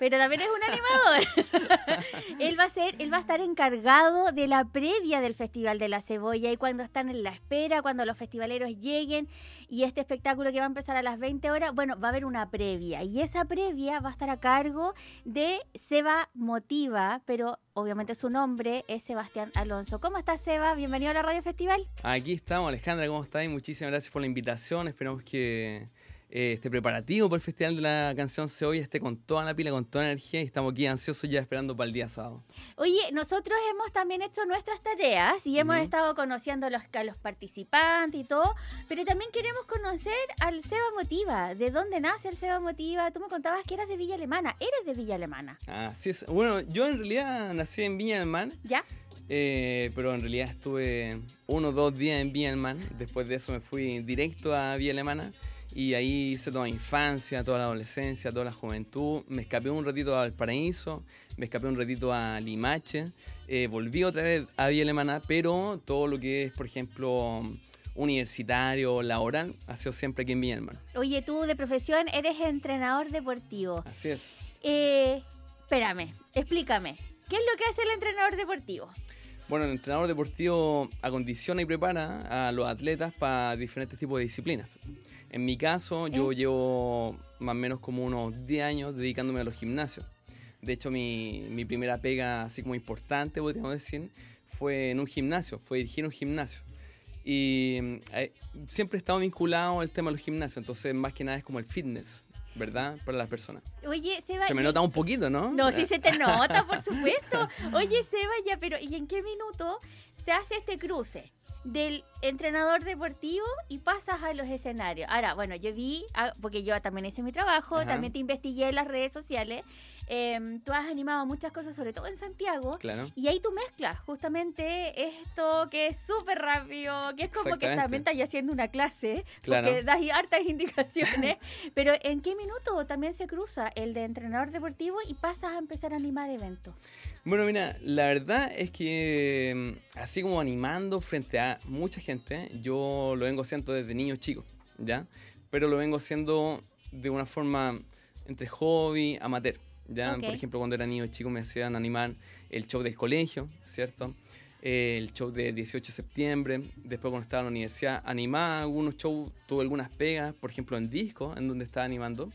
pero también es un animador. Él va a estar encargado de la previa del Festival de la Cebolla y cuando están en la espera, cuando los festivaleros lleguen y este espectáculo que va a empezar a las 20 horas, bueno, va a haber una previa y esa previa va a estar a cargo de Seba Motiva, pero obviamente su nombre es Sebastián Alonso. ¿Cómo estás, Seba? Bienvenido a la Radio Festival. Aquí estamos, Alejandra, ¿cómo estás? Muchísimas gracias por la invitación. Esperamos que este preparativo para el Festival de la Canción Cebolla esté con toda la pila, con toda la energía y estamos aquí ansiosos ya esperando para el día sábado. Oye, nosotros hemos también hecho nuestras tareas y hemos estado conociendo a los participantes y todo, pero también queremos conocer al Seba Motiva. ¿De dónde nace el Seba Motiva? Tú me contabas que eras de Villa Alemana. ¿Eres de Villa Alemana? Así es. Bueno, yo en realidad nací en Viña del Mar. ¿Ya? Pero en realidad estuve 1 o 2 días en Viña del Mar. Después de eso me fui directo a Villa Alemana. Y ahí hice toda mi infancia, toda la adolescencia, toda la juventud. Me escapé un ratito a Valparaíso, me escapé un ratito a Limache. Volví otra vez a Villa Alemana, pero todo lo que es, por ejemplo, universitario, laboral, ha sido siempre aquí en Viña del Mar. Oye, tú de profesión eres entrenador deportivo. Así es. Espérame, explícame. ¿Qué es lo que hace el entrenador deportivo? Bueno, el entrenador deportivo acondiciona y prepara a los atletas para diferentes tipos de disciplinas. En mi caso, yo llevo más o menos como unos 10 años dedicándome a los gimnasios. De hecho, mi primera pega, así como importante, podríamos decir, fue en un gimnasio, fue dirigir un gimnasio. Y siempre he estado vinculado al tema de los gimnasios, entonces más que nada es como el fitness, ¿verdad? Para las personas. Oye, Seba... Se me nota un poquito, ¿no? No, sí se te nota, por supuesto. Oye, Seba, ya, pero ¿y en qué minuto se hace este cruce del entrenador deportivo y pasas a los escenarios? Ahora, bueno, yo vi, porque yo también hice mi trabajo, también te investigué en las redes sociales. Tú has animado muchas cosas, sobre todo en Santiago. Claro. Y ahí tú mezclas justamente esto que es súper rápido, que es como que también estás haciendo una clase, claro, porque das hartas indicaciones. Pero ¿en qué minuto también se cruza el de entrenador deportivo y pasas a empezar a animar eventos? Bueno, mira, la verdad es que así como animando frente a mucha gente, yo lo vengo haciendo desde niño chico, ¿ya? Pero lo vengo haciendo de una forma entre hobby, amateur, ¿ya? Okay. Por ejemplo, cuando era niño chico me hacían animar el show del colegio, ¿cierto? El show de 18 de septiembre. Después, cuando estaba en la universidad, animaba algunos shows, tuve algunas pegas, por ejemplo, en disco, en donde estaba animando.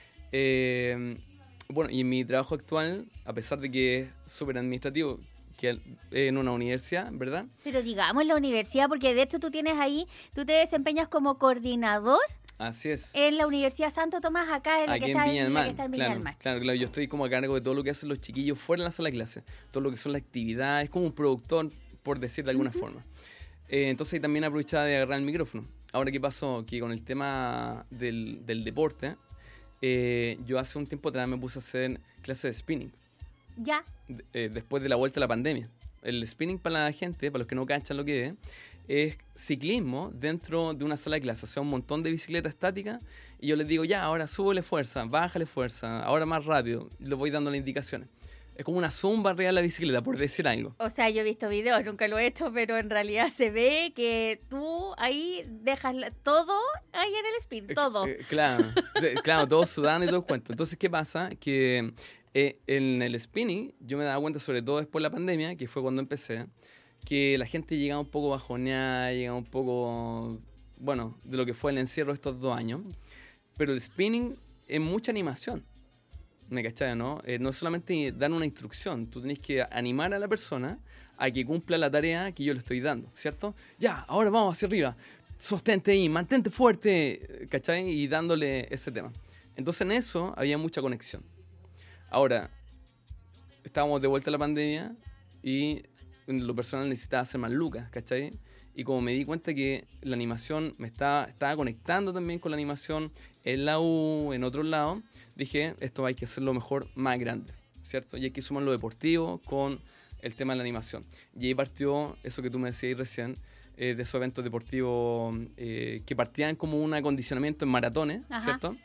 Bueno, y en mi trabajo actual, a pesar de que es súper administrativo, que en una universidad, ¿verdad? Pero digamos en la universidad, porque de hecho tú te desempeñas como coordinador. Así es. En la Universidad Santo Tomás, acá en la que está en Viña del Mar. Claro, yo estoy como a cargo de todo lo que hacen los chiquillos fuera de la sala de clase, todo lo que son las actividades, como un productor, por decir de alguna forma. Entonces también aprovechaba de agarrar el micrófono. Ahora, ¿qué pasó? Que con el tema del deporte, yo hace un tiempo atrás me puse a hacer clases de spinning. Ya. Después de la vuelta a la pandemia. El spinning, para la gente, para los que no cachan lo que es ciclismo dentro de una sala de clase. O sea, un montón de bicicletas estáticas y yo les digo, ya, ahora súbele fuerza, bájale fuerza, ahora más rápido. Y les voy dando las indicaciones. Es como una zumba real la bicicleta, por decir algo. O sea, yo he visto videos, nunca lo he hecho, pero en realidad se ve que tú ahí dejas todo ahí en el spin, todo. Claro, todo sudando y todo el cuento. Entonces, ¿qué pasa? Que en el spinning, yo me daba cuenta, sobre todo después de la pandemia, que fue cuando empecé, que la gente llegaba un poco bajoneada, llegaba un poco, bueno, de lo que fue el encierro estos 2 años. Pero el spinning es mucha animación. ¿Me cachai, no? No es solamente dar una instrucción, tú tenés que animar a la persona a que cumpla la tarea que yo le estoy dando, ¿cierto? Ya, ahora vamos hacia arriba, sostente ahí, mantente fuerte, ¿cachai? Y dándole ese tema. Entonces en eso había mucha conexión. Ahora, estábamos de vuelta a la pandemia y en lo personal necesitaba hacer más lucas, ¿cachai? Y como me di cuenta que la animación estaba conectando también con la animación en la U, en otros lados, dije, esto hay que hacerlo mejor, más grande, ¿cierto? Y hay que sumar lo deportivo con el tema de la animación. Y ahí partió eso que tú me decías recién, de esos eventos deportivos que partían como un acondicionamiento en maratones, ¿cierto?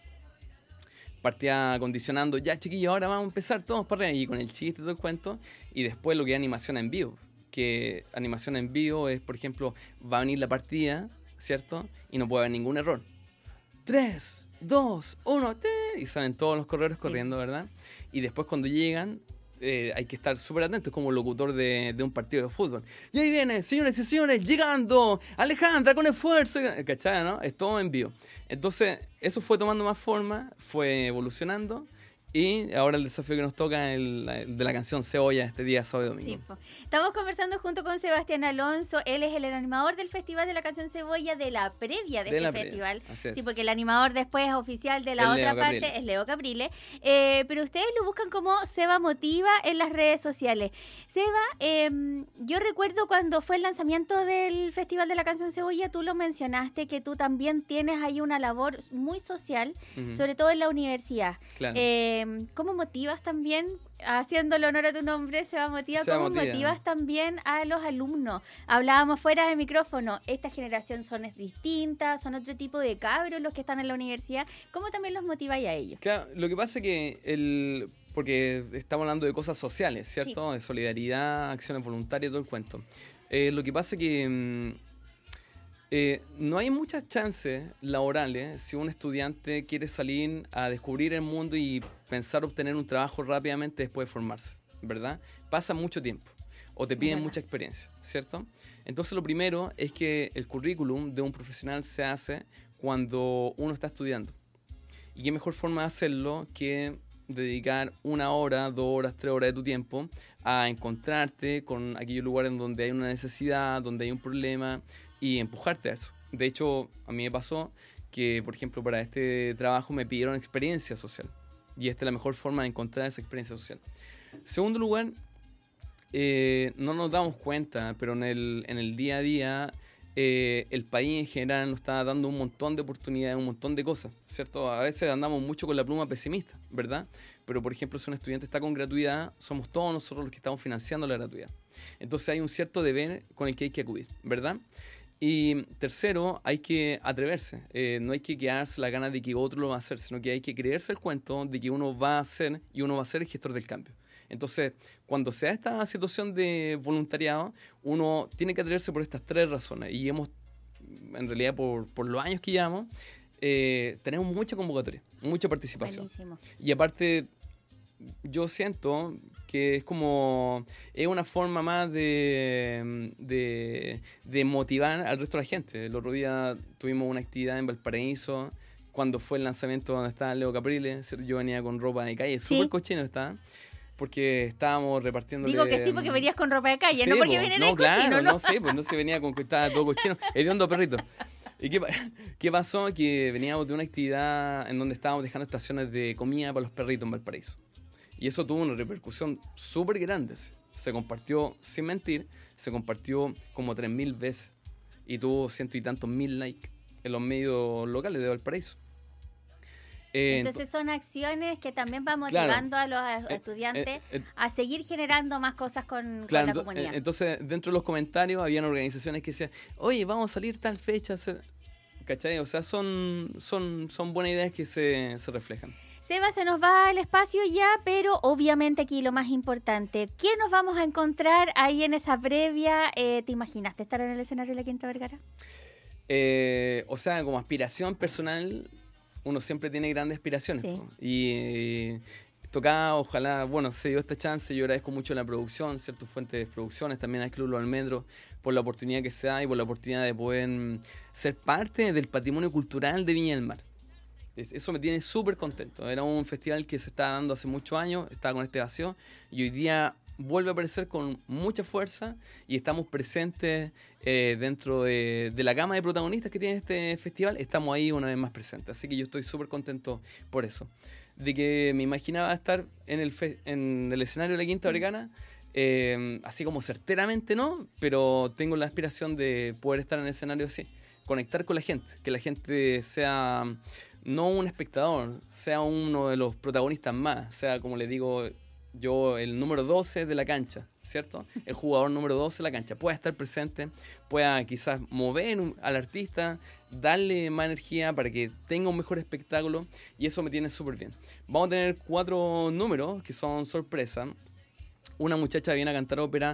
Partía acondicionando, ya chiquillos, ahora vamos a empezar todos para arriba, y con el chiste y todo el cuento, y después lo que es animación en vivo. Que animación en vivo es, por ejemplo, va a venir la partida, ¿cierto? Y no puede haber ningún error. 3, 2, 1, y salen todos los corredores corriendo, ¿verdad? Y después cuando llegan, hay que estar súper atentos como locutor de un partido de fútbol. Y ahí viene, señores y señores, llegando Alejandra con esfuerzo. ¿Cachai, no? Es todo en vivo. Entonces, eso fue tomando más forma, fue evolucionando. Y ahora el desafío que nos toca es el de la canción Cebolla este día sábado y domingo. Sí, po. Estamos conversando junto con Sebastián Alonso. Él es el animador del Festival de la Canción Cebolla, de la previa de este festival. Así es. Sí, porque el animador después oficial de la Es otra Leo parte Caprile. es Leo Caprile. Pero ustedes lo buscan como Seba Motiva en las redes sociales. Seba, yo recuerdo cuando fue el lanzamiento del Festival de la Canción Cebolla, tú lo mencionaste, que tú también tienes ahí una labor muy social, Ujú. sobre todo en la universidad. Claro. ¿Cómo motivas también, haciéndole honor a tu nombre, Seba Motiva, Seba cómo Motiva. motivas también a los alumnos? Hablábamos fuera de micrófono, esta generación son distintas, son otro tipo de cabros los que están en la universidad. ¿Cómo también los motiváis a ellos? Claro, lo que pasa es que porque estamos hablando de cosas sociales, ¿cierto? Sí. De solidaridad, acciones voluntarias, todo el cuento. Lo que pasa es que no hay muchas chances laborales si un estudiante quiere salir a descubrir el mundo y pensar obtener un trabajo rápidamente después de formarse, ¿verdad? Pasa mucho tiempo o te piden verdad. mucha experiencia, ¿cierto? Entonces lo primero es que el currículum de un profesional se hace cuando uno está estudiando. ¿Y qué mejor forma de hacerlo que dedicar 1 hora, 2 horas, 3 horas de tu tiempo a encontrarte con aquellos lugares donde hay una necesidad, donde hay un problema y empujarte a eso? De hecho, a mí me pasó que, por ejemplo, para este trabajo me pidieron experiencia social y esta es la mejor forma de encontrar esa experiencia social. Segundo lugar, no nos damos cuenta, pero en el día a día el país en general nos está dando un montón de oportunidades, un montón de cosas, ¿cierto? A veces andamos mucho con la pluma pesimista, ¿verdad? Pero, por ejemplo, si un estudiante está con gratuidad, somos todos nosotros los que estamos financiando la gratuidad. Entonces hay un cierto deber con el que hay que acudir, ¿verdad? Y tercero, hay que atreverse. No hay que quedarse la ganas de que otro lo va a hacer, sino que hay que creerse el cuento de que uno va a ser y uno va a ser el gestor del cambio. Entonces, cuando se da esta situación de voluntariado, uno tiene que atreverse por estas 3 razones. Y hemos, en realidad, por los años que llevamos, tenemos mucha convocatoria, mucha participación. Buenísimo. Y aparte, yo siento que es una forma más de motivar al resto de la gente. El otro día tuvimos una actividad en Valparaíso, cuando fue el lanzamiento donde estaba Leo Caprile. Yo venía con ropa de calle, Sí. súper cochino estaba, porque estábamos repartiendo. Digo que sí porque venías con ropa de calle, Sí, no porque po. vienen No, en claro, cochino, ¿no? no sé, pues no se venía con que estaba todo cochino, hediondo perrito. ¿Y qué pasó? Que veníamos de una actividad en donde estábamos dejando estaciones de comida para los perritos en Valparaíso. Y eso tuvo una repercusión súper grande. Se compartió, sin mentir, se compartió como 3.000 veces. Y tuvo 100 y tantos mil likes en los medios locales de Valparaíso. Entonces son acciones que también van motivando a los estudiantes a seguir generando más cosas con la comunidad. Entonces, dentro de los comentarios habían organizaciones que decían, oye, vamos a salir tal fecha. ¿Cachai? O sea, son buenas ideas que se reflejan. Seba, se nos va el espacio ya, pero obviamente aquí lo más importante, ¿qué nos vamos a encontrar ahí en esa previa? ¿Te imaginaste estar en el escenario de la Quinta Vergara? O sea, como aspiración personal, uno siempre tiene grandes aspiraciones. Sí. ¿No? Y tocaba, ojalá, bueno, se dio esta chance. Yo agradezco mucho la producción, ciertas fuentes de producciones, también al Club Los Almendros, por la oportunidad que se da y por la oportunidad de poder ser parte del patrimonio cultural de Viña del Mar. Eso me tiene súper contento. Era un festival que se estaba dando hace muchos años, estaba con este vacío, y hoy día vuelve a aparecer con mucha fuerza y estamos presentes dentro de la gama de protagonistas que tiene este festival. Estamos ahí una vez más presentes, así que yo estoy súper contento por eso. De que me imaginaba estar en el escenario de la Quinta Vergara, así como certeramente no, pero tengo la aspiración de poder estar en el escenario así, conectar con la gente, que la gente sea no un espectador, sea uno de los protagonistas más, sea, como le digo yo, el número 12 de la cancha, ¿cierto? El jugador número 12 de la cancha pueda estar presente, pueda quizás mover al artista, darle más energía para que tenga un mejor espectáculo, y eso me tiene súper bien. Vamos a tener 4 números que son sorpresa. Una muchacha viene a cantar ópera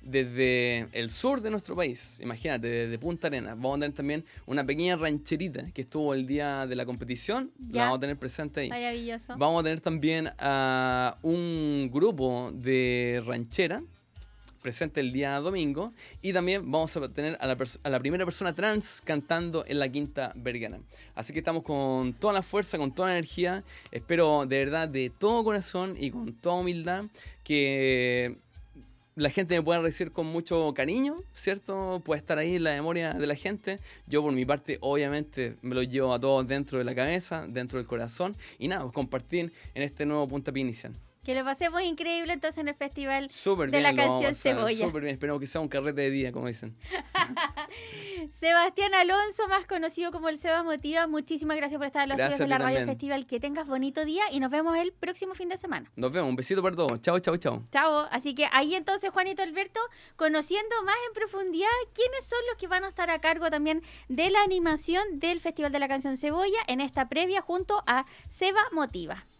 desde el sur de nuestro país, imagínate, desde Punta Arenas. Vamos a tener también una pequeña rancherita que estuvo el día de la competición. Ya. La vamos a tener presente ahí. Maravilloso. Vamos a tener también a un grupo de ranchera presente el día domingo, y también vamos a tener a la primera persona trans cantando en la Quinta Vergara. Así que estamos con toda la fuerza, con toda la energía. Espero de verdad, de todo corazón y con toda humildad, que la gente me pueda recibir con mucho cariño, ¿cierto? Puede estar ahí en la memoria de la gente. Yo por mi parte, obviamente, me lo llevo a todos dentro de la cabeza, dentro del corazón, y nada, pues, compartir en este nuevo puntapié inicial. Que lo pasemos increíble entonces en el festival Súper de bien, la lo vamos a canción pasar Cebolla. súper bien, esperemos que sea un carrete de día, como dicen. Sebastián Alonso, más conocido como el Seba Motiva, muchísimas gracias por estar en los Gracias días de a la ti Radio también. Festival. Que tengas bonito día y nos vemos el próximo fin de semana. Nos vemos, un besito para todos. Chao, chao, chao. Chao. Así que ahí entonces, Juanito Alberto, conociendo más en profundidad quiénes son los que van a estar a cargo también de la animación del Festival de la Canción Cebolla en esta previa junto a Seba Motiva.